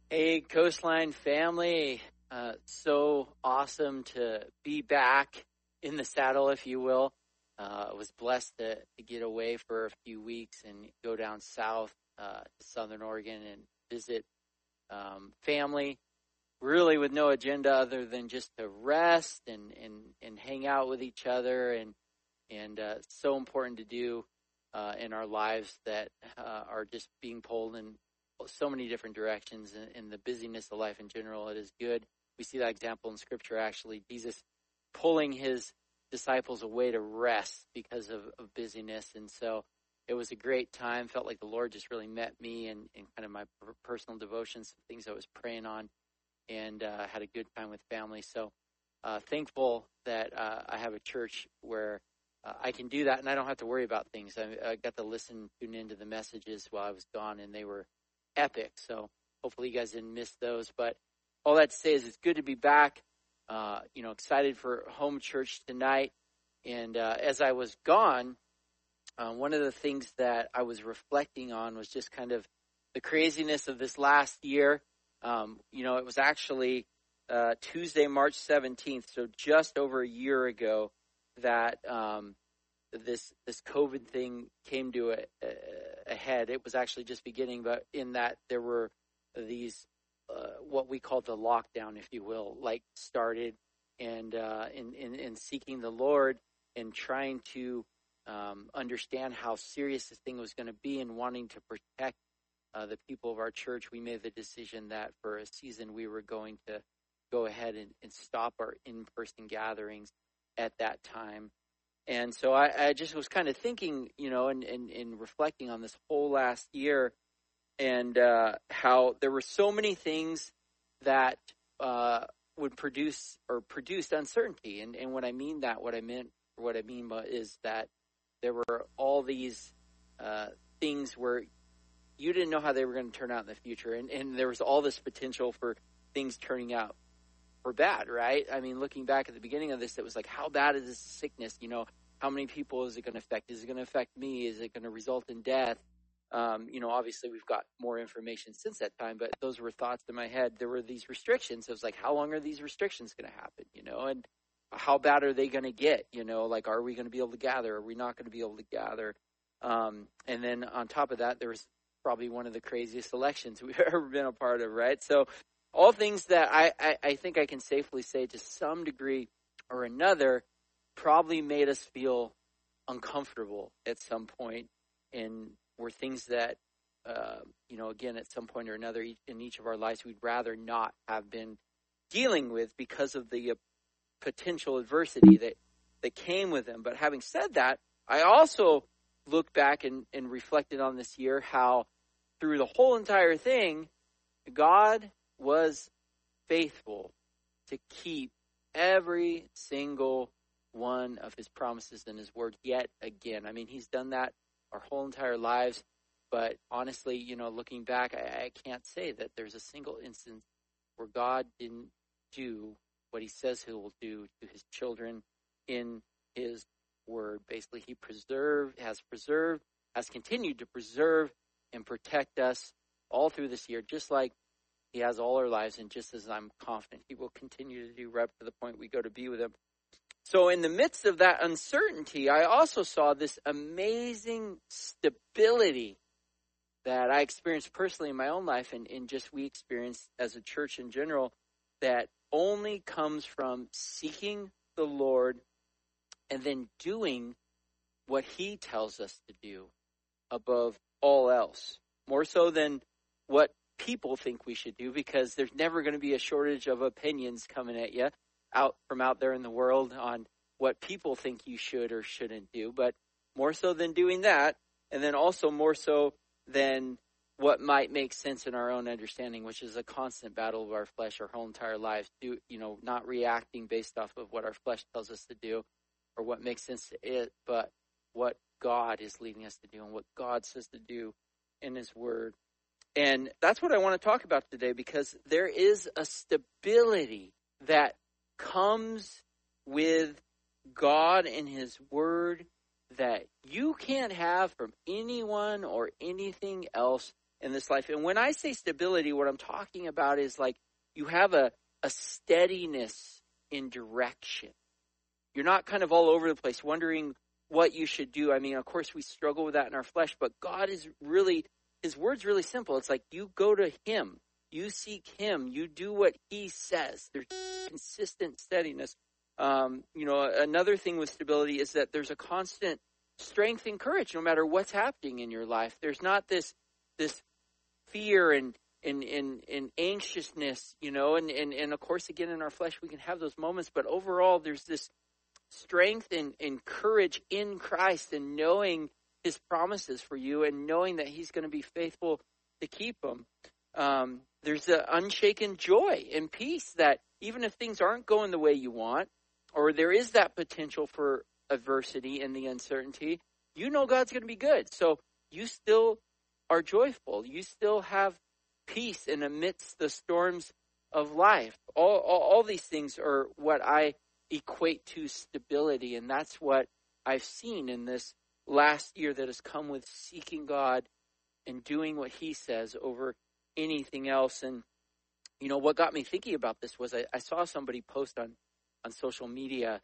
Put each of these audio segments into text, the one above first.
Hey, Coastline family. So awesome to be back in the saddle, if you will. I was blessed to get away for a few weeks and go down south to Southern Oregon and visit family, really with no agenda other than just to rest and hang out with each other. And so important to do in our lives that are just being pulled in so many different directions in the busyness of life in general. It is good. We see that example in Scripture, actually. Jesus pulling his disciples away to rest because of busyness. And so it was a great time. Felt like the Lord just really met me and kind of my personal devotions, things I was praying on, and had a good time with family. So thankful that I have a church where I can do that and I don't have to worry about things. I got to tune into the messages while I was gone, and they were epic. So hopefully you guys didn't miss those. But all that to say is it's good to be back. Excited for home church tonight. And as I was gone, one of the things that I was reflecting on was just kind of the craziness of this last year. It was actually Tuesday, March 17th, so just over a year ago, that this COVID thing came to a head. It was actually just beginning, but in that there were these what we call the lockdown, if you will, like started, and in seeking the Lord and trying to understand how serious this thing was going to be and wanting to protect the people of our church, we made the decision that for a season we were going to go ahead and stop our in-person gatherings at that time. And so I just was kind of thinking, and reflecting on this whole last year, and how there were so many things that would produced uncertainty. And when I mean that, what I mean is that there were all these things where you didn't know how they were going to turn out in the future. And there was all this potential for things turning out for bad, right? I mean, looking back at the beginning of this, it was like, how bad is this sickness? How many people is it going to affect? Is it going to affect me? Is it going to result in death? Obviously we've got more information since that time, but those were thoughts in my head. There were these restrictions. It was like, how long are these restrictions going to happen? And how bad are they going to get? Like, are we going to be able to gather? Are we not going to be able to gather? And then on top of that, there was probably one of the craziest elections we've ever been a part of, right? So all things that I think I can safely say to some degree or another probably made us feel uncomfortable at some point, and were things that, again, at some point or another in each of our lives, we'd rather not have been dealing with because of the potential adversity that came with them. But having said that, I also looked back and reflected on this year, how through the whole entire thing, God was faithful to keep every single one of his promises and his word yet again. I mean, he's done that our whole entire lives, but honestly, looking back, I can't say that there's a single instance where God didn't do what he says he will do to his children in his word. Basically, he has continued to preserve and protect us all through this year, just like he has all our lives, and just as I'm confident he will continue to do right up to the point we go to be with him. So in the midst of that uncertainty, I also saw this amazing stability that I experienced personally in my own life, and just we experienced as a church in general, that only comes from seeking the Lord and then doing what he tells us to do above all else, more so than what people think we should do, because there's never going to be a shortage of opinions coming at you out there in the world on what people think you should or shouldn't do. But more so than doing that, and then also more so than what might make sense in our own understanding, which is a constant battle of our flesh our whole entire lives, not reacting based off of what our flesh tells us to do or what makes sense to it, but what God is leading us to do and what God says to do in his word. And that's what I want to talk about today, because there is a stability that comes with God and his word that you can't have from anyone or anything else in this life. And when I say stability, what I'm talking about is like you have a steadiness in direction. You're not kind of all over the place wondering what you should do. I mean, of course, we struggle with that in our flesh, but God is really, his word's really simple. It's like you go to him, you seek him, you do what he says. There's consistent steadiness. Another thing with stability is that there's a constant strength and courage no matter what's happening in your life. There's not this fear and anxiousness, and of course, again, in our flesh, we can have those moments, but overall, there's this strength and courage in Christ and knowing his promises for you and knowing that he's going to be faithful to keep them. There's an unshaken joy and peace that even if things aren't going the way you want, or there is that potential for adversity and the uncertainty, you know God's going to be good. So you still are joyful. You still have peace in amidst the storms of life. All these things are what I equate to stability, and that's what I've seen in this last year that has come with seeking God and doing what he says over anything else. And what got me thinking about this was I saw somebody post on social media,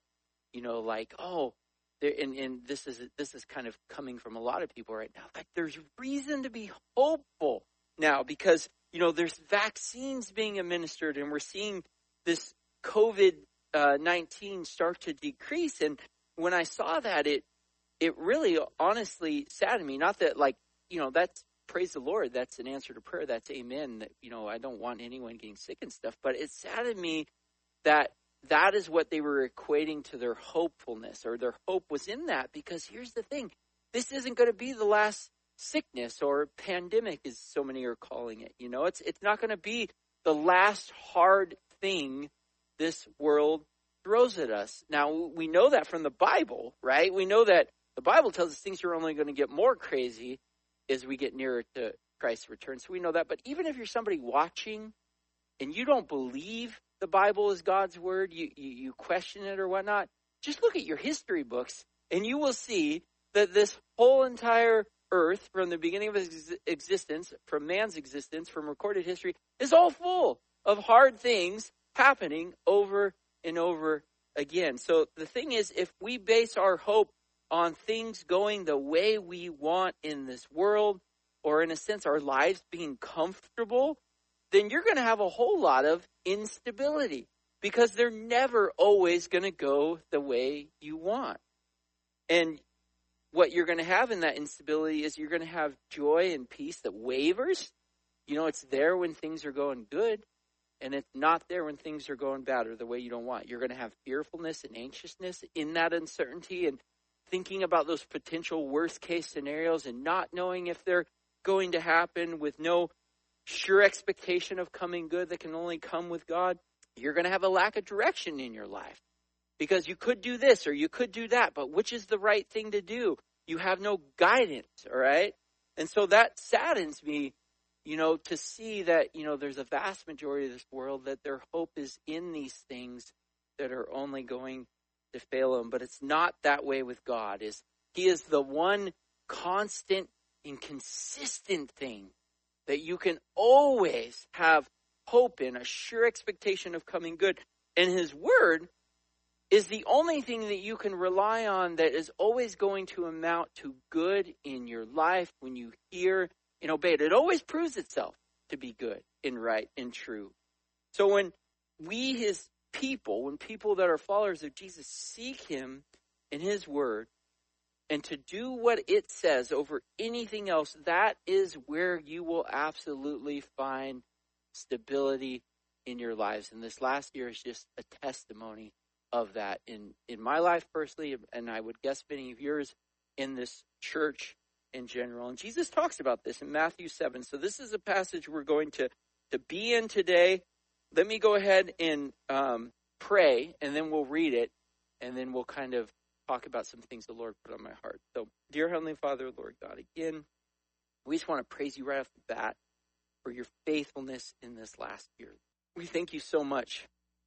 and this is kind of coming from a lot of people right now, like there's reason to be hopeful now because there's vaccines being administered and we're seeing this COVID-19 start to decrease. And when I saw that, it really honestly saddened me. Not that that's praise the Lord. That's an answer to prayer. That's amen. That, I don't want anyone getting sick and stuff, but it saddened me that is what they were equating to their hopefulness, or their hope was in that, because here's the thing. This isn't going to be the last sickness or pandemic, as so many are calling it. It's not going to be the last hard thing this world throws at us. Now, we know that from the Bible, right? We know that the Bible tells us things are only going to get more crazy as we get nearer to Christ's return. So we know that. But even if you're somebody watching and you don't believe the Bible is God's word, you question it or whatnot, just look at your history books and you will see that this whole entire earth, from the beginning of its existence, from man's existence, from recorded history, is all full of hard things happening over and over again. So the thing is, if we base our hope on things going the way we want in this world, or in a sense our lives being comfortable, then you're going to have a whole lot of instability because they're never always going to go the way you want. And what you're going to have in that instability is you're going to have joy and peace that wavers. It's there when things are going good, and it's not there when things are going bad or the way you don't want. You're going to have fearfulness and anxiousness in that uncertainty and thinking about those potential worst case scenarios and not knowing if they're going to happen, with no sure expectation of coming good that can only come with God. You're going to have a lack of direction in your life because you could do this or you could do that, but which is the right thing to do? You have no guidance, all right? And so that saddens me, to see that, there's a vast majority of this world that their hope is in these things that are only going to fail them. But it's not that way with God. He is the one constant and consistent thing that you can always have hope in, a sure expectation of coming good. And his word is the only thing that you can rely on that is always going to amount to good in your life when you hear and obey it. It always proves itself to be good and right and true. So when we, his people, when people that are followers of Jesus seek him in his word, and to do what it says over anything else, that is where you will absolutely find stability in your lives. And this last year is just a testimony of that in my life personally, and I would guess many of yours in this church in general. And Jesus talks about this in Matthew 7. So this is a passage we're going to be in today. Let me go ahead and pray, and then we'll read it, and then we'll kind of talk about some things the Lord put on my heart. So, dear Heavenly Father, Lord God, again, we just want to praise you right off the bat for your faithfulness in this last year. We thank you so much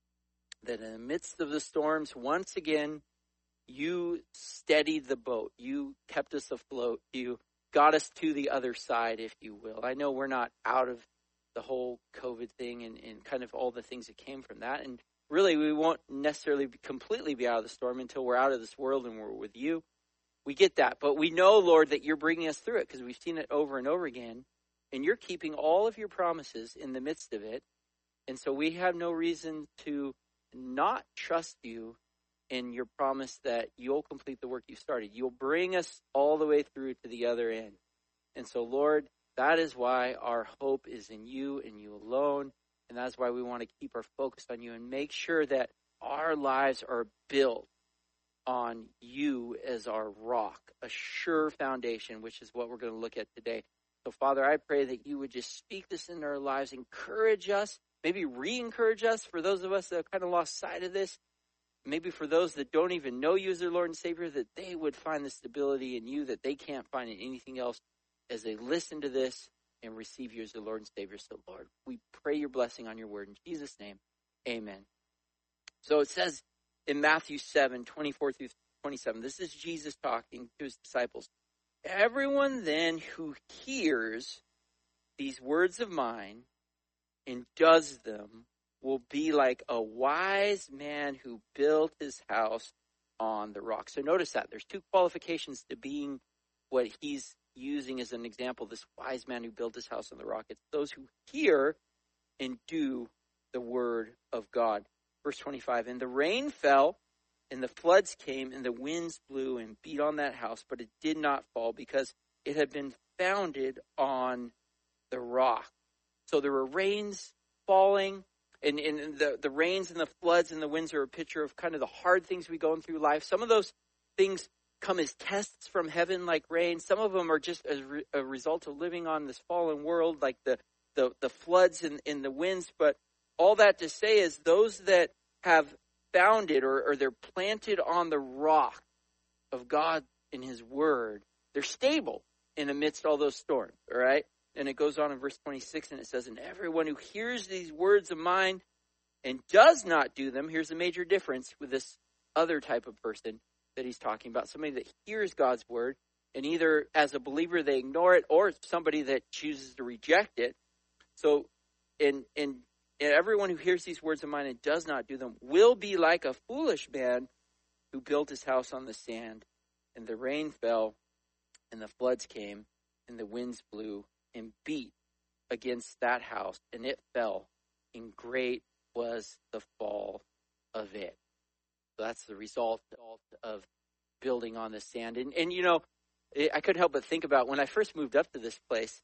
that in the midst of the storms, once again, you steadied the boat. You kept us afloat. You got us to the other side, if you will. I know we're not out of the whole COVID thing and kind of all the things that came from that. And really, we won't necessarily completely be out of the storm until we're out of this world and we're with you. We get that. But we know, Lord, that you're bringing us through it because we've seen it over and over again. And you're keeping all of your promises in the midst of it. And so we have no reason to not trust you in your promise that you'll complete the work you started. You'll bring us all the way through to the other end. And so, Lord, that is why our hope is in you and you alone. And that's why we want to keep our focus on you and make sure that our lives are built on you as our rock, a sure foundation, which is what we're going to look at today. So, Father, I pray that you would just speak this into our lives, encourage us, maybe re-encourage us for those of us that have kind of lost sight of this. Maybe for those that don't even know you as their Lord and Savior, that they would find the stability in you that they can't find in anything else as they listen to this and receive you as their Lord and Savior. So, Lord, we pray your blessing on your word. In Jesus' name, amen. So it says in Matthew 7:24-27, this is Jesus talking to his disciples. Everyone then who hears these words of mine and does them will be like a wise man who built his house on the rock. So notice that. There's two qualifications to being what he's using as an example, this wise man who built his house on the rock. It's those who hear and do the word of God. Verse 25, and the rain fell, and the floods came, and the winds blew and beat on that house, but it did not fall because it had been founded on the rock. So there were rains falling, and the rains and the floods and the winds are a picture of kind of the hard things we go through life. Some of those things come as tests from heaven like rain. Some of them are just a result of living on this fallen world, like the floods and the winds. But all that to say is those that have founded or they're planted on the rock of God in his word, they're stable in amidst all those storms, all right? And it goes on in verse 26, and it says, and everyone who hears these words of mine and does not do them, here's the major difference with this other type of person that he's talking about, somebody that hears God's word, and either as a believer they ignore it, or it's somebody that chooses to reject it. So, and everyone who hears these words of mine and does not do them will be like a foolish man who built his house on the sand, and the rain fell, and the floods came, and the winds blew and beat against that house, and it fell, and great was the fall of it. So that's the result of building on the sand. And you know, I couldn't help but think about when I first moved up to this place,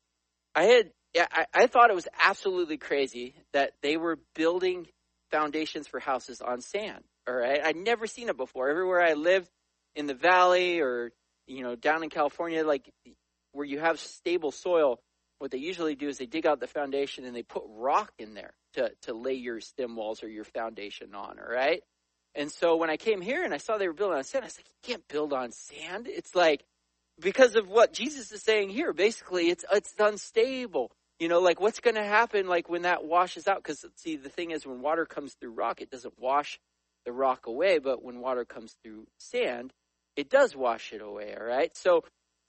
I thought it was absolutely crazy that they were building foundations for houses on sand. All right, I'd never seen it before. Everywhere I lived in the valley or, you know, down in California, like where you have stable soil, what they usually do is they dig out the foundation and they put rock in there to lay your stem walls or your foundation on, all right? And so when I came here and I saw they were building on sand, I was like, you can't build on sand. It's like, because of what Jesus is saying here, basically it's unstable. You know, like what's going to happen like when that washes out? Because see, the thing is when water comes through rock, it doesn't wash the rock away. But when water comes through sand, it does wash it away, all right? So,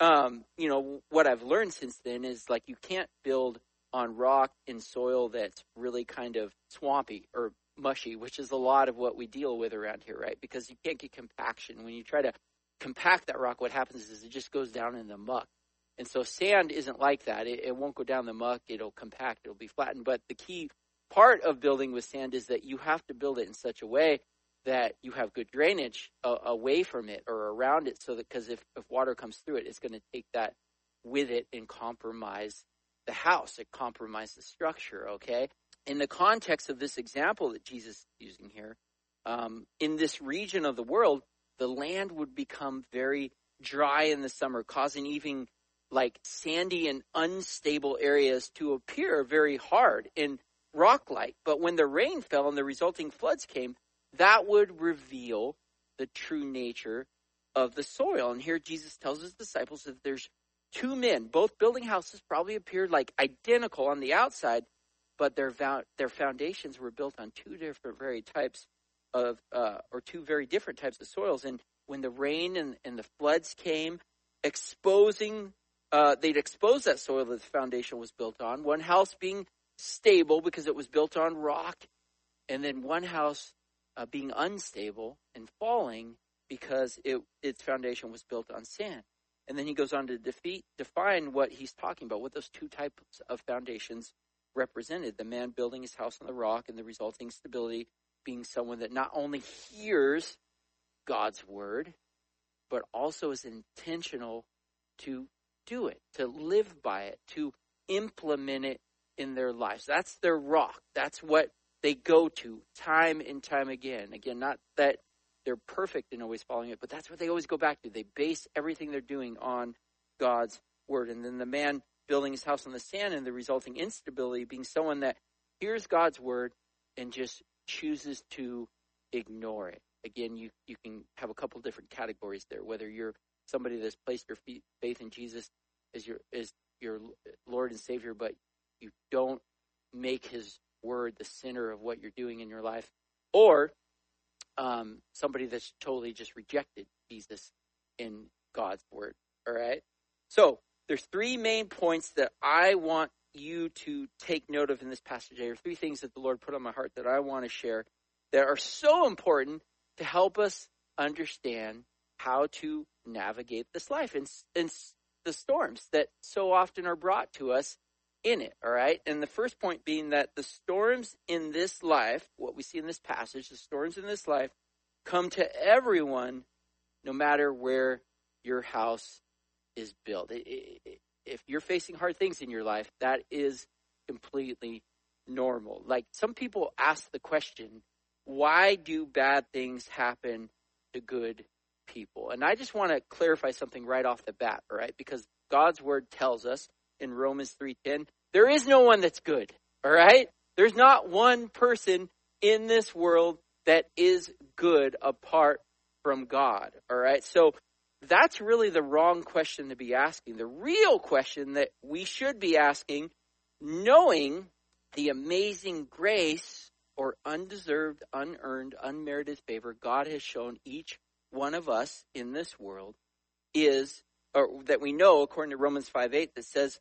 you know, what I've learned since then is like you can't build on rock in soil that's really kind of swampy or mushy, which is a lot of what we deal with around here, right? Because you can't get compaction. When you try to compact that rock, what happens is it just goes down in the muck. And so sand isn't like that. It won't go down the muck. It'll compact. It'll be flattened. But the key part of building with sand is that you have to build it in such a way that you have good drainage away from it or around it, so that because if water comes through it, it's going to take that with it and compromise the house. It compromises the structure, okay? In the context of this example that Jesus is using here, in this region of the world, the land would become very dry in the summer, causing even like sandy and unstable areas to appear very hard and rock-like. But when the rain fell and the resulting floods came, that would reveal the true nature of the soil. And here Jesus tells his disciples that there's two men, both building houses, probably appeared like identical on the outside, but their foundations were built on two very different types of soils. And when the rain and the floods came, exposing they'd expose that soil that the foundation was built on. One house being stable because it was built on rock, and then one house being unstable and falling because its foundation was built on sand. And then he goes on to define what he's talking about, what those two types of foundations represented. The man building his house on the rock and the resulting stability being someone that not only hears God's word, but also is intentional to do it, to live by it, to implement it in their lives. That's their rock. That's what they go to time and time again. Again, not that they're perfect in always following it, but that's what they always go back to. They base everything they're doing on God's word. And then the man building his house on the sand and the resulting instability being someone that hears God's word and just chooses to ignore it. Again, you can have a couple different categories there, whether you're somebody that's placed your faith in Jesus as your Lord and Savior, but you don't make his word the center of what you're doing in your life, or somebody that's totally just rejected Jesus in God's word. All right. So there's three main points that I want you to take note of in this passage today, or three things that the Lord put on my heart that I want to share that are so important to help us understand how to navigate this life and the storms that so often are brought to us in it. All right. And the first point being that the storms in this life, what we see in this passage, the storms in this life come to everyone, no matter where your house is built. If you're facing hard things in your life, that is completely normal. Like, some people ask the question, why do bad things happen to good people? And I just want to clarify something right off the bat, all right? Because God's word tells us in Romans 3:10, there is no one that's good, all right? There's not one person in this world that is good apart from God, all right? So that's really the wrong question to be asking. The real question that we should be asking, knowing the amazing grace or undeserved, unearned, unmerited favor God has shown each one of us in this world, is, or that we know according to Romans 5:8, that says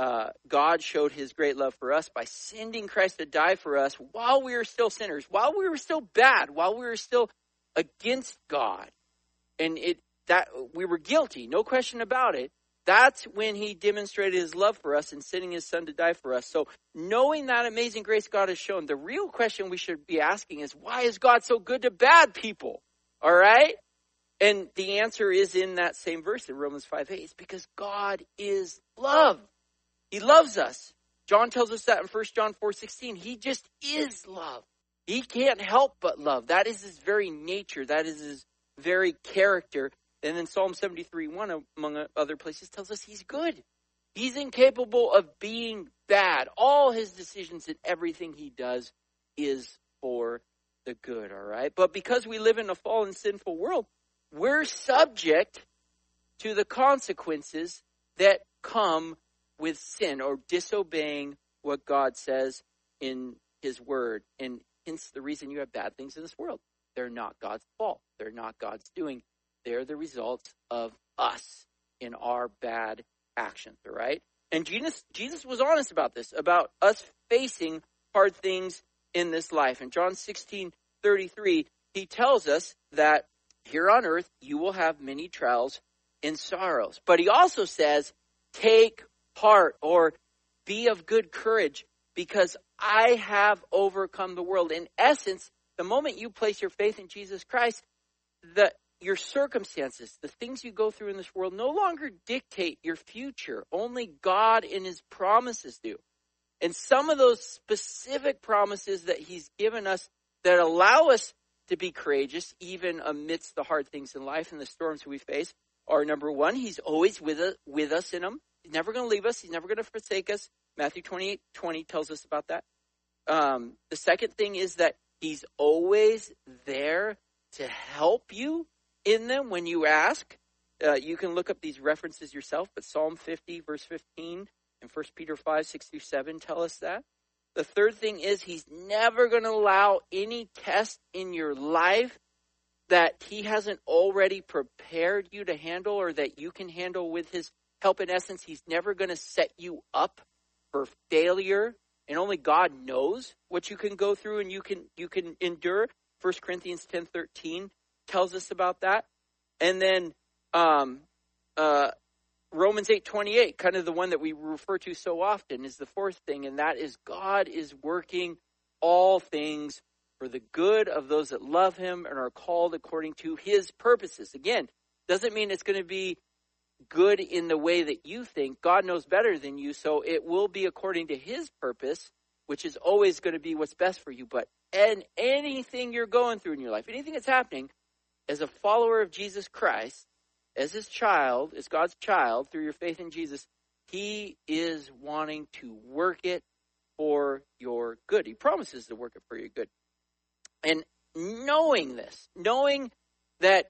God showed his great love for us by sending Christ to die for us while we were still sinners, while we were still bad, while we were still against God. And that we were guilty, no question about it. That's when he demonstrated his love for us in sending his son to die for us. So knowing that amazing grace God has shown, the real question we should be asking is, why is God so good to bad people? All right? And the answer is in that same verse in Romans 5:8. It's because God is love. He loves us. John tells us that in 1 John 4:16. He just is love. He can't help but love. That is his very nature. That is his very character. And then Psalm 73:1, among other places, tells us he's good. He's incapable of being bad. All his decisions and everything he does is for the good, all right? But because we live in a fallen, sinful world, we're subject to the consequences that come with sin or disobeying what God says in his word. And hence the reason you have bad things in this world. They're not God's fault. They're not God's doing. They're the results of us in our bad actions, all right? And Jesus was honest about this, about us facing hard things in this life. In John 16:33, he tells us that here on earth you will have many trials and sorrows. But he also says, take heart, or be of good courage, because I have overcome the world. In essence, the moment you place your faith in Jesus Christ, your circumstances, the things you go through in this world, no longer dictate your future. Only God and his promises do. And some of those specific promises that he's given us that allow us to be courageous, even amidst the hard things in life and the storms we face, are, number one, he's always with us in them. He's never going to leave us. He's never going to forsake us. Matthew 28:20 tells us about that. The second thing is that he's always there to help you in them when you ask. You can look up these references yourself, but Psalm 50, verse 15, and 1 Peter 5:6-7 tell us that. The third thing is he's never going to allow any test in your life that he hasn't already prepared you to handle, or that you can handle with his help in essence. He's never going to set you up for failure. And only God knows what you can go through and you can endure. 1 Corinthians 10:13 tells us about that. And then Romans 8:28, kind of the one that we refer to so often, is the fourth thing, and that is God is working all things for the good of those that love him and are called according to his purposes. Again, doesn't mean it's going to be good in the way that you think. God knows better than you, so it will be according to his purpose, which is always going to be what's best for you. But anything you're going through in your life, anything that's happening, as a follower of Jesus Christ, as his child, as God's child, through your faith in Jesus, he is wanting to work it for your good. He promises to work it for your good. And knowing this, knowing that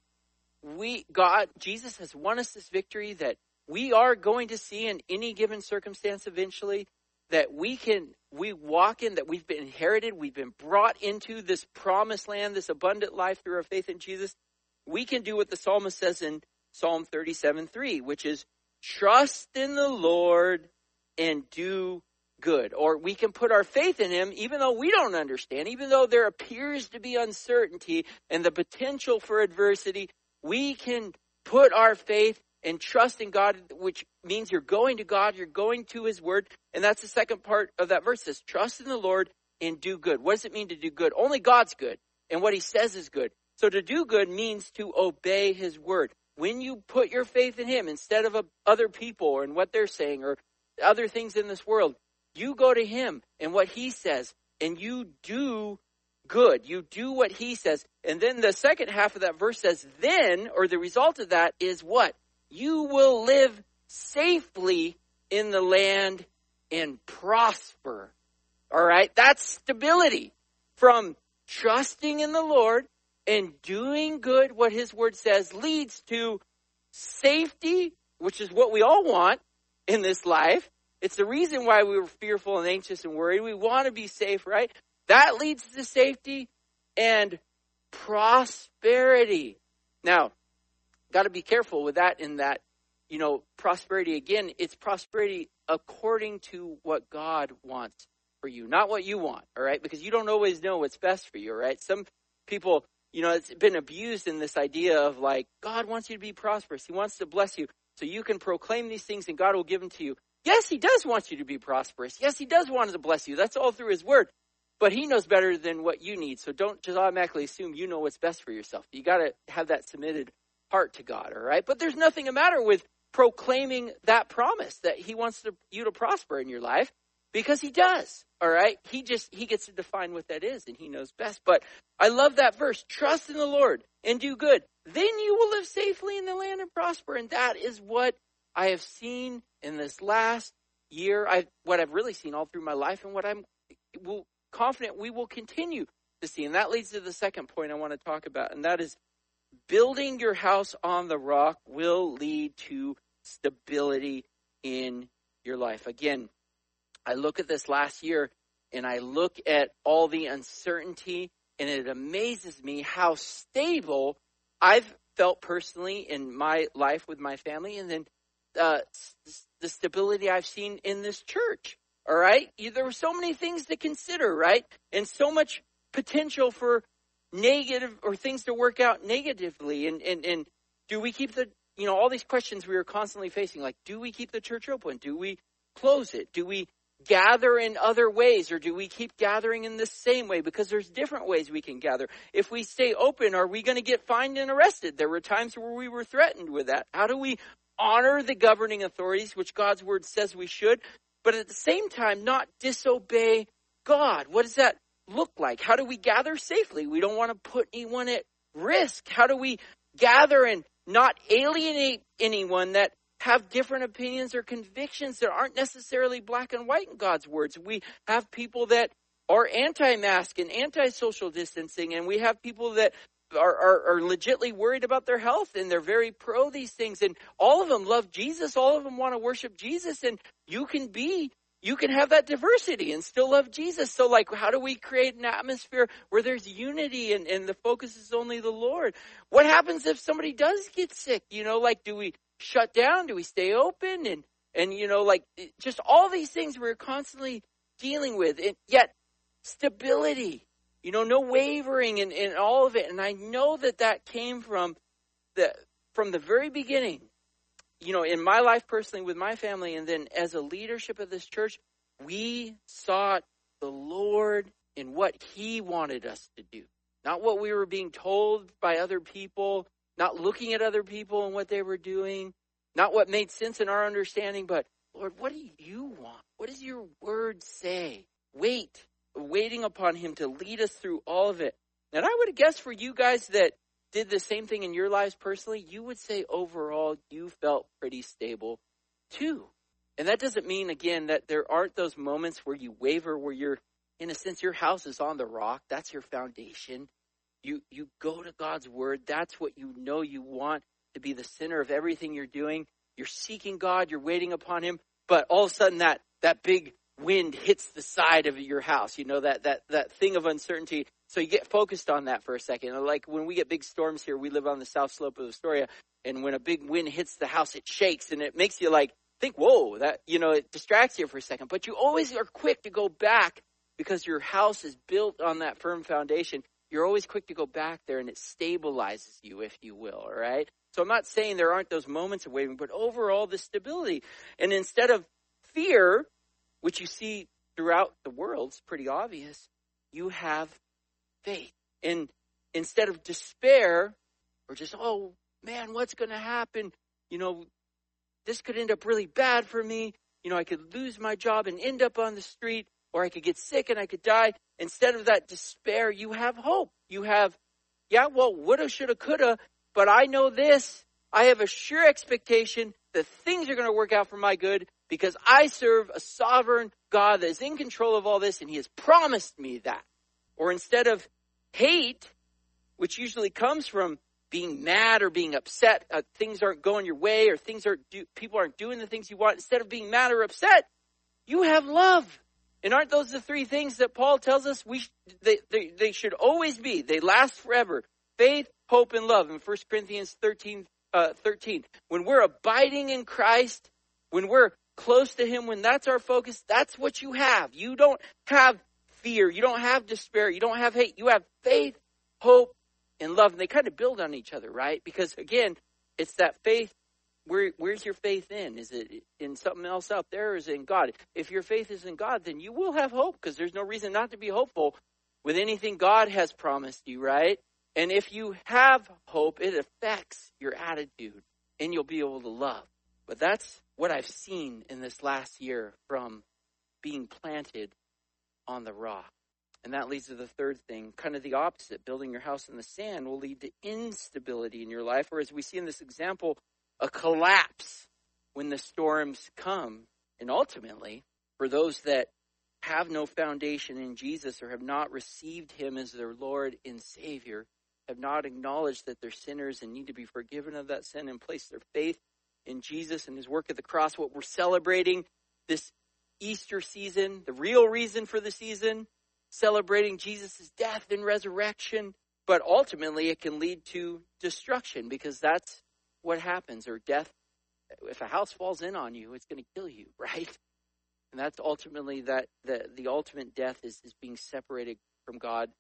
Jesus has won us this victory, that we are going to see in any given circumstance eventually, that we walk in, that we've been inherited, we've been brought into this promised land, this abundant life through our faith in Jesus. We can do what the psalmist says in Psalm 37:3, which is trust in the Lord and do good. Or we can put our faith in him even though we don't understand, even though there appears to be uncertainty and the potential for adversity. We can put our faith and trust in God, which means you're going to God, you're going to his word. And that's the second part of that verse, says trust in the Lord and do good. What does it mean to do good? Only God's good, and what he says is good. So to do good means to obey his word. When you put your faith in him instead of other people and what they're saying or other things in this world, you go to him and what he says, and you do good. You do what he says. And then the second half of that verse says, then, or the result of that is what? You will live safely in the land and prosper. All right? That's stability. From trusting in the Lord and doing good, what his word says, leads to safety, which is what we all want in this life. It's the reason why we were fearful and anxious and worried. We want to be safe, right? That leads to safety and prosperity. Now, got to be careful with that in that, prosperity, again, it's prosperity according to what God wants for you, not what you want, all right? Because you don't always know what's best for you, all right? Some people, it's been abused in this idea of like, God wants you to be prosperous. He wants to bless you so you can proclaim these things and God will give them to you. Yes, he does want you to be prosperous. Yes, he does want to bless you. That's all through his word. But he knows better than what you need. So don't just automatically assume you know what's best for yourself. You got to have that submitted heart to God, all right? But there's nothing the matter with proclaiming that promise that he wants you to prosper in your life, because he does, all right? He gets to define what that is, and he knows best. But I love that verse. Trust in the Lord and do good. Then you will live safely in the land and prosper. And that is what I have seen in this last year. What I've really seen all through my life, and what I'm confident we will continue to see. And that leads to the second point I want to talk about, and that is building your house on the rock will lead to stability in your life. Again, I look at this last year and I look at all the uncertainty, and it amazes me how stable I've felt personally in my life with my family, and then the stability I've seen in this church. All right? There were so many things to consider, right? And so much potential for negative or things to work out negatively. And do we keep all these questions we were constantly facing, like, do we keep the church open? Do we close it? Do we gather in other ways, or do we keep gathering in the same way? Because there's different ways we can gather. If we stay open, are we going to get fined and arrested? There were times where we were threatened with that. How do we honor the governing authorities, which God's word says we should, but at the same time not disobey God? What does that look like? How do we gather safely? We don't want to put anyone at risk. How do we gather and not alienate anyone that have different opinions or convictions that aren't necessarily black and white in God's words? We have people that are anti-mask and anti-social distancing, and we have people that are legitimately worried about their health, and they're very pro these things, and all of them love Jesus. All of them want to worship Jesus, and you can have that diversity and still love Jesus. So how do we create an atmosphere where there's unity and the focus is only the Lord? What happens if somebody does get sick? Do we shut down? Do we stay open? And just all these things we're constantly dealing with. And yet, stability, no wavering in all of it. And I know that came from the very beginning, in my life personally with my family. And then as a leadership of this church, we sought the Lord in what he wanted us to do. Not what we were being told by other people, not looking at other people and what they were doing, not what made sense in our understanding, but Lord, what do you want? What does your word say? Waiting upon him to lead us through all of it. And I would guess for you guys that did the same thing in your lives personally, you would say overall you felt pretty stable too. And that doesn't mean, again, that there aren't those moments where you waver, where you're, in a sense, your house is on the rock. That's your foundation. You go to God's word. That's what you know you want to be the center of everything you're doing. You're seeking God. You're waiting upon him. But all of a sudden that big wind hits the side of your house, that thing of uncertainty. So you get focused on that for a second. Like when we get big storms here, we live on the south slope of Astoria. And when a big wind hits the house, it shakes and it makes you think, whoa, that, it distracts you for a second. But you always are quick to go back because your house is built on that firm foundation. You're always quick to go back there and it stabilizes you, if you will, all right? So I'm not saying there aren't those moments of wavering, but overall the stability. And instead of fear, which you see throughout the world, it's pretty obvious, you have faith. And instead of despair or just, oh man, what's going to happen? This could end up really bad for me. I could lose my job and end up on the street, or I could get sick and I could die. Instead of that despair, you have hope. You have, woulda, shoulda, coulda, but I know this. I have a sure expectation that things are going to work out for my good because I serve a sovereign God that is in control of all this, and he has promised me that. Or instead of hate, which usually comes from being mad or being upset, things aren't going your way, or people aren't doing the things you want. Instead of being mad or upset, you have love. And aren't those the three things that Paul tells us they should always be? They last forever. Faith, hope, and love in 1 Corinthians 13. When we're abiding in Christ, when we're close to him, when that's our focus, that's what you have. You don't have fear. You don't have despair. You don't have hate. You have faith, hope, and love. And they kind of build on each other, right? Because again, it's that faith. Where's your faith in? Is it in something else out there, or is it in God? If your faith is in God, then you will have hope, because there's no reason not to be hopeful with anything God has promised you, right? And if you have hope, it affects your attitude, and you'll be able to love. But that's what I've seen in this last year from being planted on the rock. And that leads to the third thing, kind of the opposite. Building your house in the sand will lead to instability in your life, or as we see in this example, a collapse when the storms come. And ultimately, for those that have no foundation in Jesus or have not received him as their Lord and Savior, have not acknowledged that they're sinners and need to be forgiven of that sin and place their faith in Jesus and his work at the cross, what we're celebrating this Easter season, the real reason for the season, celebrating Jesus' death and resurrection. But ultimately, it can lead to destruction, because that's what happens, or death. If a house falls in on you, it's going to kill you, right? And that's ultimately the ultimate death is being separated from God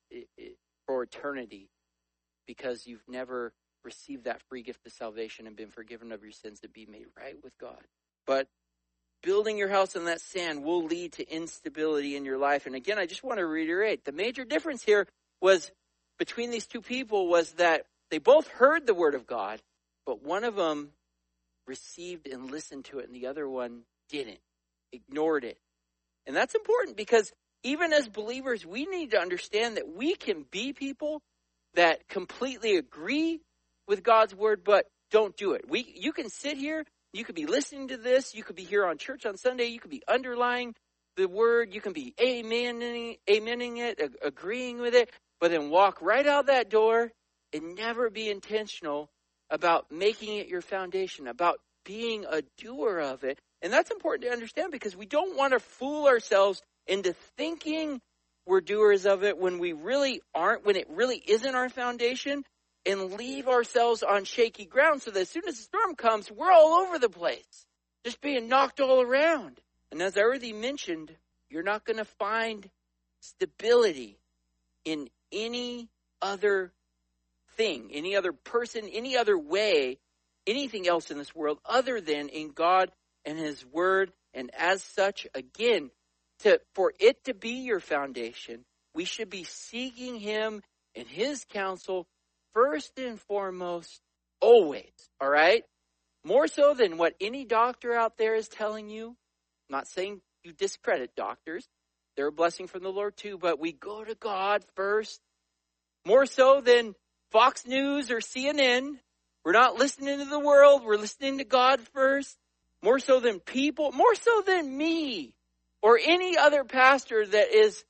for eternity, because you've never received that free gift of salvation and been forgiven of your sins to be made right with God. But building your house on that sand will lead to instability in your life. And again, I just want to reiterate, the major difference here was between these two people was that they both heard the word of God, but one of them received and listened to it, and the other one didn't, ignored it. And that's important, because even as believers, we need to understand that we can be people that completely agree with God's word, but don't do it. You can sit here, you could be listening to this, you could be here on church on Sunday, you could be underlying the word, you can be amening it, agreeing with it, but then walk right out that door and never be intentional about making it your foundation, about being a doer of it. And that's important to understand, because we don't want to fool ourselves into thinking we're doers of it when we really aren't, when it really isn't our foundation. and leave ourselves on shaky ground so that as soon as the storm comes, we're all over the place, just being knocked all around. And as I already mentioned, you're not going to find stability in any other thing, any other person, any other way, anything else in this world other than in God and his word. And as such, again, for it to be your foundation, we should be seeking him and his counsel first and foremost, always, all right? More so than what any doctor out there is telling you. I'm not saying you discredit doctors. They're a blessing from the Lord too, but we go to God first. More so than Fox News or CNN. We're not listening to the world. We're listening to God first. More so than people. More so than me or any other pastor that is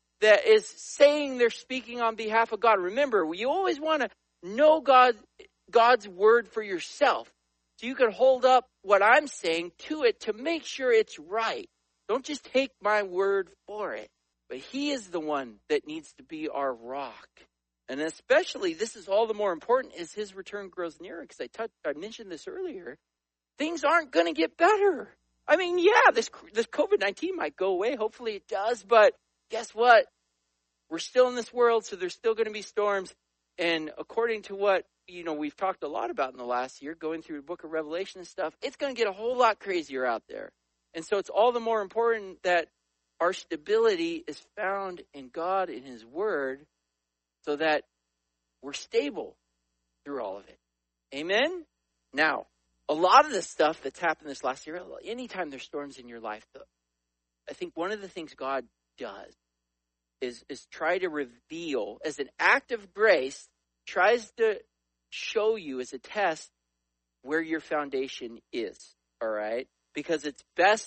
saying they're speaking on behalf of God. Remember, we always want to know God's word for yourself. So you can hold up what I'm saying to it to make sure it's right. Don't just take my word for it. But he is the one that needs to be our rock. And especially, this is all the more important as his return grows nearer. Because I mentioned this earlier. Things aren't going to get better. I mean, yeah, this COVID-19 might go away. Hopefully it does. But guess what? We're still in this world, so there's still going to be storms. And according to what, we've talked a lot about in the last year, going through the book of Revelation and stuff, it's going to get a whole lot crazier out there. And so it's all the more important that our stability is found in God, in his word, so that we're stable through all of it. Amen? Now, a lot of the stuff that's happened this last year, anytime there's storms in your life, I think one of the things God does is try to reveal, as an act of grace, tries to show you as a test where your foundation is, all right? Because it's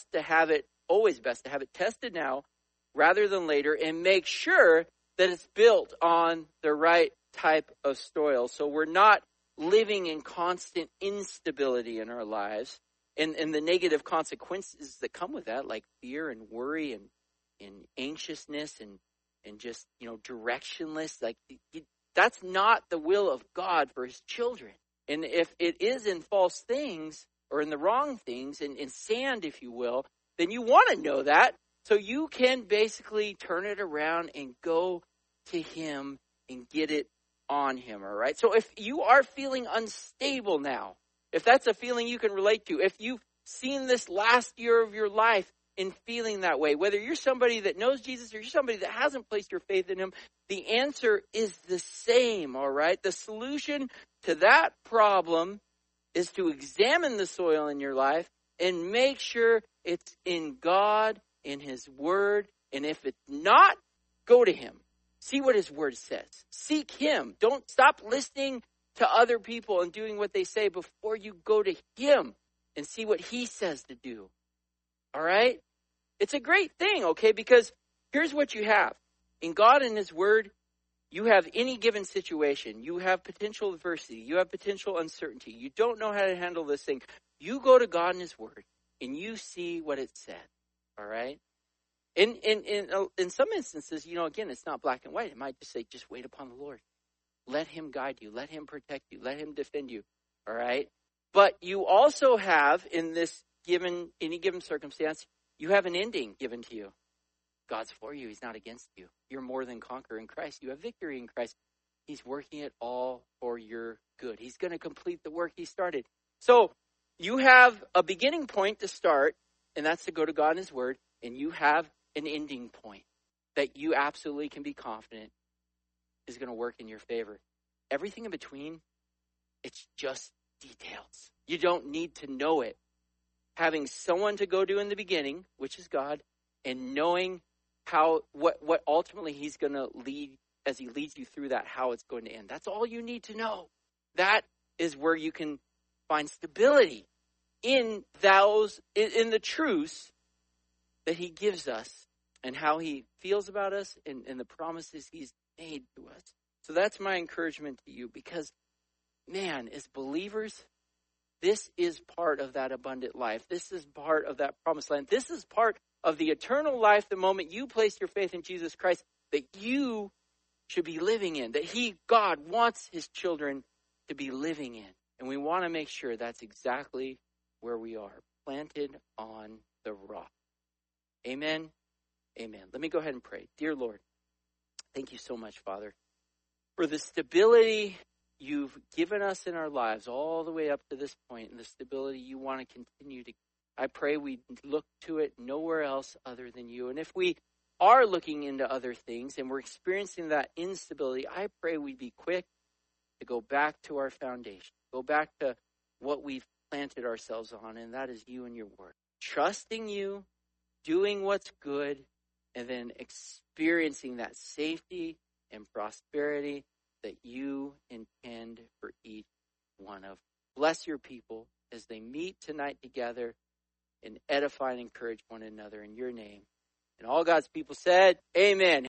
always best to have it tested now rather than later, and make sure that it's built on the right type of soil. So we're not living in constant instability in our lives and the negative consequences that come with that, like fear and worry and anxiousness and just, directionless. Like that's not the will of God for his children. And if it is in false things or in the wrong things, in sand, if you will, then you want to know that so you can basically turn it around and go to him and get it on him, all right? So if you are feeling unstable now, if that's a feeling you can relate to, if you've seen this last year of your life in feeling that way, whether you're somebody that knows Jesus or you're somebody that hasn't placed your faith in him, the answer is the same, all right? The solution to that problem is to examine the soil in your life and make sure it's in God, in his word. And if it's not, go to him. See what his word says. Seek him. Don't stop listening to other people and doing what they say before you go to him and see what he says to do. All right? It's a great thing, okay? Because here's what you have. In God and his word, you have any given situation. You have potential adversity. You have potential uncertainty. You don't know how to handle this thing. You go to God and his word and you see what it said. All right? In some instances, again, it's not black and white. It might just say, just wait upon the Lord. Let him guide you. Let him protect you. Let him defend you. All right? But you also have, in any given circumstance, you have an ending given to you. God's for you. He's not against you. You're more than conqueror in Christ. You have victory in Christ. He's working it all for your good. He's going to complete the work he started. So you have a beginning point to start, and that's to go to God and his word, and you have an ending point that you absolutely can be confident is going to work in your favor. Everything in between, it's just details. You don't need to know it. Having someone to go to in the beginning, which is God, and knowing what ultimately he's going to lead as he leads you through that, how it's going to end. That's all you need to know. That is where you can find stability in the truths that he gives us and how he feels about us and the promises he's made to us. So that's my encouragement to you, because, man, as believers, this is part of that abundant life. This is part of that promised land. This is part of the eternal life the moment you place your faith in Jesus Christ, that you should be living in, that God wants his children to be living in. And we want to make sure that's exactly where we are, planted on the rock. Amen. Amen. Let me go ahead and pray. Dear Lord, thank you so much, Father, for the stability you've given us in our lives all the way up to this point, and the stability you want to continue to. I pray we look to it nowhere else other than you. And if we are looking into other things and we're experiencing that instability, I pray we'd be quick to go back to our foundation, go back to what we've planted ourselves on, and that is you and your word. Trusting you, doing what's good, and then experiencing that safety and prosperity that you intend for each one of. Bless your people as they meet tonight together and edify and encourage one another in your name. And all God's people said, amen.